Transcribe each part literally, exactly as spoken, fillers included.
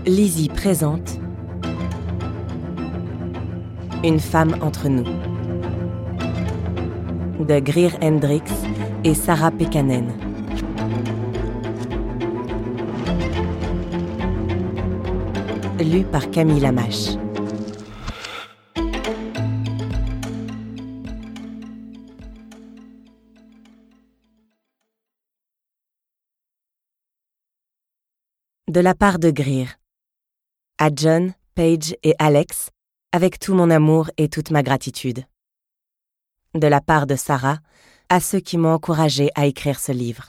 Lizzie présente Une femme entre nous de Greer Hendricks et Sarah Pekkanen. Lu par Camille Lamache. De la part de Greer. À John, Paige et Alex, avec tout mon amour et toute ma gratitude. De la part de Sarah, à ceux qui m'ont encouragée à écrire ce livre.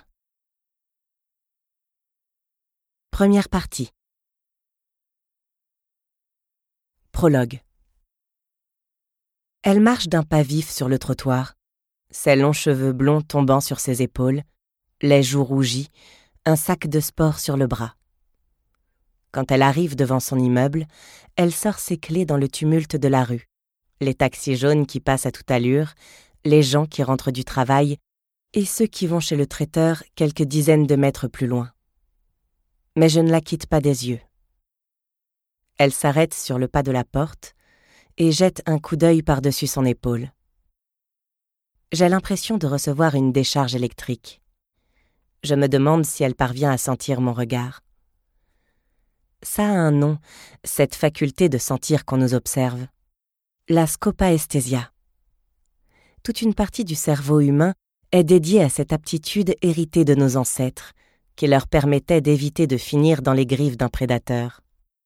Première partie. Prologue. Elle marche d'un pas vif sur le trottoir, ses longs cheveux blonds tombant sur ses épaules, les joues rougies, un sac de sport sur le bras. Quand elle arrive devant son immeuble, elle sort ses clés dans le tumulte de la rue. Les taxis jaunes qui passent à toute allure, les gens qui rentrent du travail et ceux qui vont chez le traiteur quelques dizaines de mètres plus loin. Mais je ne la quitte pas des yeux. Elle s'arrête sur le pas de la porte et jette un coup d'œil par-dessus son épaule. J'ai l'impression de recevoir une décharge électrique. Je me demande si elle parvient à sentir mon regard. Ça a un nom, cette faculté de sentir qu'on nous observe. La scopaesthésia. Toute une partie du cerveau humain est dédiée à cette aptitude héritée de nos ancêtres, qui leur permettait d'éviter de finir dans les griffes d'un prédateur.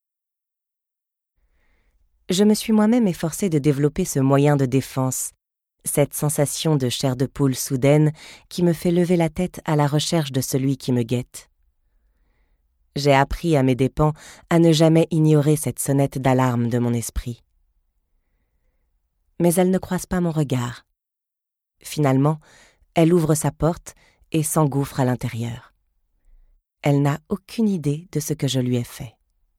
Je me suis moi-même efforcée de développer ce moyen de défense, cette sensation de chair de poule soudaine qui me fait lever la tête à la recherche de celui qui me guette. J'ai appris à mes dépens à ne jamais ignorer cette sonnette d'alarme de mon esprit. Mais elle ne croise pas mon regard. Finalement, elle ouvre sa porte et s'engouffre à l'intérieur. Elle n'a aucune idée de ce que je lui ai fait.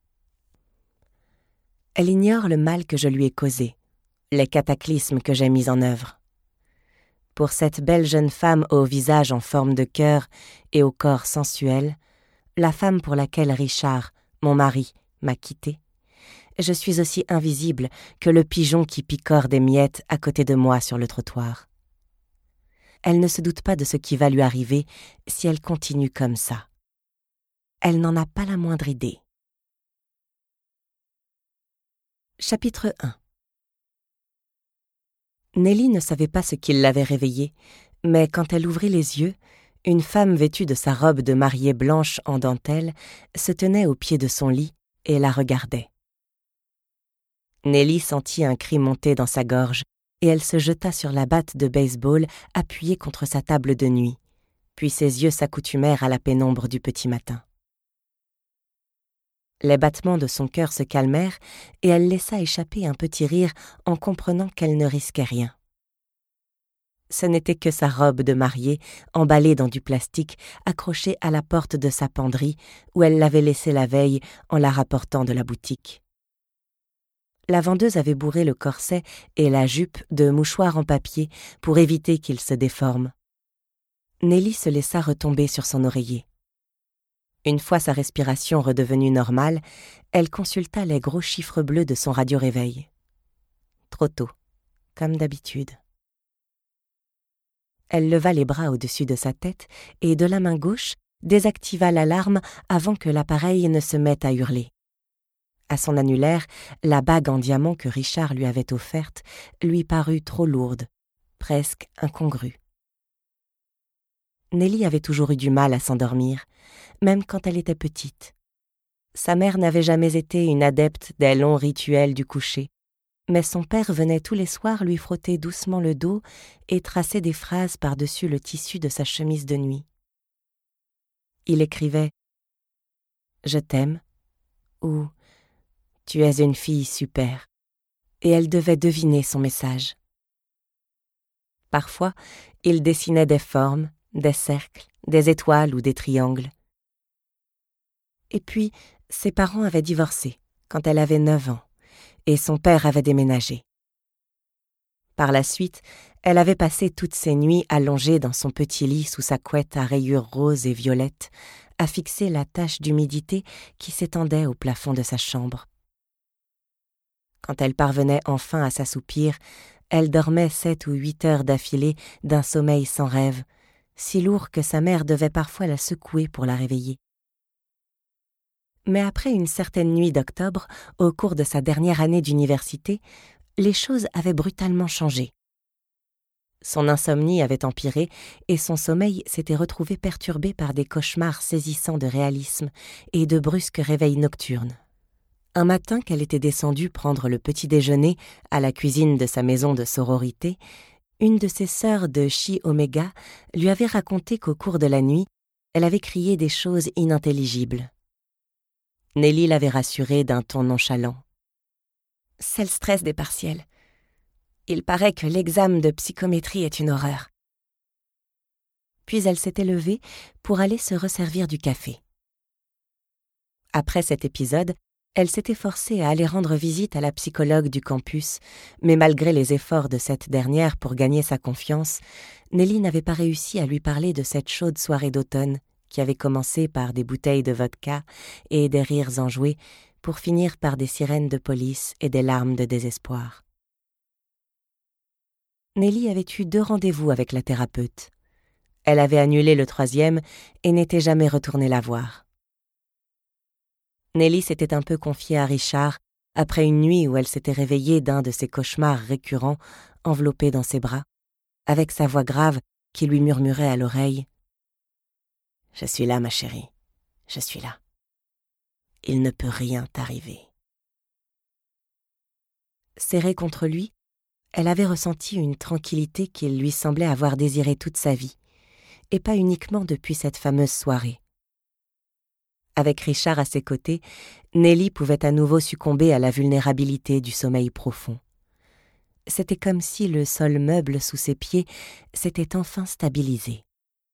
Elle ignore le mal que je lui ai causé, les cataclysmes que j'ai mis en œuvre. Pour cette belle jeune femme au visage en forme de cœur et au corps sensuel, la femme pour laquelle Richard, mon mari, m'a quittée, je suis aussi invisible que le pigeon qui picore des miettes à côté de moi sur le trottoir. Elle ne se doute pas de ce qui va lui arriver si elle continue comme ça. Elle n'en a pas la moindre idée. Chapitre un. Nelly ne savait pas ce qui l'avait réveillée, mais quand elle ouvrit les yeux, une femme vêtue de sa robe de mariée blanche en dentelle se tenait au pied de son lit et la regardait. Nelly sentit un cri monter dans sa gorge et elle se jeta sur la batte de baseball appuyée contre sa table de nuit, puis ses yeux s'accoutumèrent à la pénombre du petit matin. Les battements de son cœur se calmèrent et elle laissa échapper un petit rire en comprenant qu'elle ne risquait rien. Ce n'était que sa robe de mariée, emballée dans du plastique, accrochée à la porte de sa penderie, où elle l'avait laissée la veille en la rapportant de la boutique. La vendeuse avait bourré le corset et la jupe de mouchoirs en papier pour éviter qu'ils se déforment. Nelly se laissa retomber sur son oreiller. Une fois sa respiration redevenue normale, elle consulta les gros chiffres bleus de son radio-réveil. Trop tôt, comme d'habitude. Elle leva les bras au-dessus de sa tête et, de la main gauche, désactiva l'alarme avant que l'appareil ne se mette à hurler. À son annulaire, la bague en diamant que Richard lui avait offerte lui parut trop lourde, presque incongrue. Nelly avait toujours eu du mal à s'endormir, même quand elle était petite. Sa mère n'avait jamais été une adepte des longs rituels du coucher, mais son père venait tous les soirs lui frotter doucement le dos et tracer des phrases par-dessus le tissu de sa chemise de nuit. Il écrivait « Je t'aime » ou « Tu es une fille super » et elle devait deviner son message. Parfois, il dessinait des formes, des cercles, des étoiles ou des triangles. Et puis, ses parents avaient divorcé quand elle avait neuf ans. Et son père avait déménagé. Par la suite, elle avait passé toutes ses nuits allongée dans son petit lit sous sa couette à rayures roses et violettes, à fixer la tache d'humidité qui s'étendait au plafond de sa chambre. Quand elle parvenait enfin à s'assoupir, elle dormait sept ou huit heures d'affilée d'un sommeil sans rêve, si lourd que sa mère devait parfois la secouer pour la réveiller. Mais après une certaine nuit d'octobre, au cours de sa dernière année d'université, les choses avaient brutalement changé. Son insomnie avait empiré et son sommeil s'était retrouvé perturbé par des cauchemars saisissants de réalisme et de brusques réveils nocturnes. Un matin qu'elle était descendue prendre le petit déjeuner à la cuisine de sa maison de sororité, une de ses sœurs de Chi Oméga lui avait raconté qu'au cours de la nuit, elle avait crié des choses inintelligibles. Nelly l'avait rassurée d'un ton nonchalant. « C'est le stress des partiels. Il paraît que l'examen de psychométrie est une horreur. » Puis elle s'était levée pour aller se resservir du café. Après cet épisode, elle s'était forcée à aller rendre visite à la psychologue du campus, mais malgré les efforts de cette dernière pour gagner sa confiance, Nelly n'avait pas réussi à lui parler de cette chaude soirée d'automne qui avait commencé par des bouteilles de vodka et des rires enjoués pour finir par des sirènes de police et des larmes de désespoir. Nelly avait eu deux rendez-vous avec la thérapeute. Elle avait annulé le troisième et n'était jamais retournée la voir. Nelly s'était un peu confiée à Richard après une nuit où elle s'était réveillée d'un de ses cauchemars récurrents, enveloppée dans ses bras, avec sa voix grave qui lui murmurait à l'oreille « Je suis là, ma chérie, je suis là. Il ne peut rien t'arriver. » Serrée contre lui, elle avait ressenti une tranquillité qu'il lui semblait avoir désirée toute sa vie, et pas uniquement depuis cette fameuse soirée. Avec Richard à ses côtés, Nelly pouvait à nouveau succomber à la vulnérabilité du sommeil profond. C'était comme si le sol meuble sous ses pieds s'était enfin stabilisé.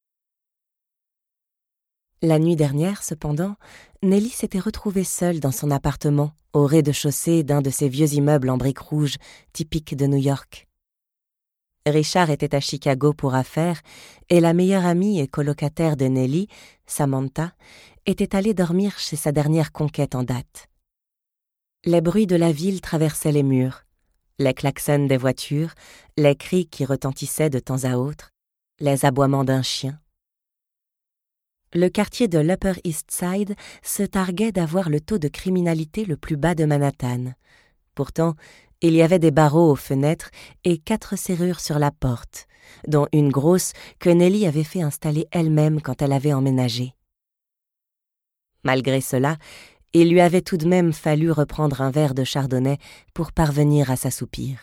La nuit dernière, cependant, Nelly s'était retrouvée seule dans son appartement, au rez-de-chaussée d'un de ces vieux immeubles en briques rouges, typiques de New York. Richard était à Chicago pour affaires et la meilleure amie et colocataire de Nelly, Samantha, était allée dormir chez sa dernière conquête en date. Les bruits de la ville traversaient les murs, les klaxons des voitures, les cris qui retentissaient de temps à autre, les aboiements d'un chien. Le quartier de l'Upper East Side se targuait d'avoir le taux de criminalité le plus bas de Manhattan. Pourtant, il y avait des barreaux aux fenêtres et quatre serrures sur la porte, dont une grosse que Nelly avait fait installer elle-même quand elle avait emménagé. Malgré cela, il lui avait tout de même fallu reprendre un verre de chardonnay pour parvenir à s'assoupir.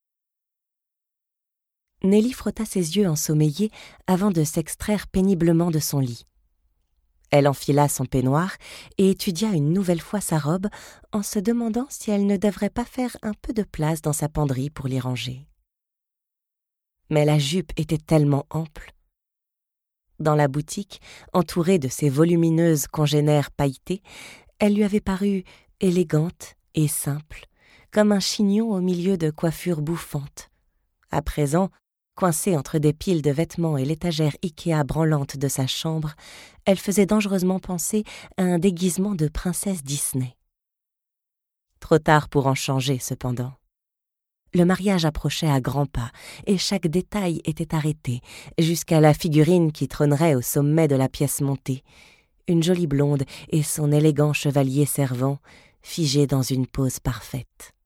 Nelly frotta ses yeux ensommeillés avant de s'extraire péniblement de son lit. Elle enfila son peignoir et étudia une nouvelle fois sa robe en se demandant si elle ne devrait pas faire un peu de place dans sa penderie pour l'y ranger. Mais la jupe était tellement ample. Dans la boutique, entourée de ses volumineuses congénères pailletées, elle lui avait paru élégante et simple, comme un chignon au milieu de coiffures bouffantes. À présent, coincée entre des piles de vêtements et l'étagère Ikea branlante de sa chambre, elle faisait dangereusement penser à un déguisement de princesse Disney. Trop tard pour en changer, cependant. Le mariage approchait à grands pas, et chaque détail était arrêté, jusqu'à la figurine qui trônerait au sommet de la pièce montée, une jolie blonde et son élégant chevalier servant, figés dans une pose parfaite.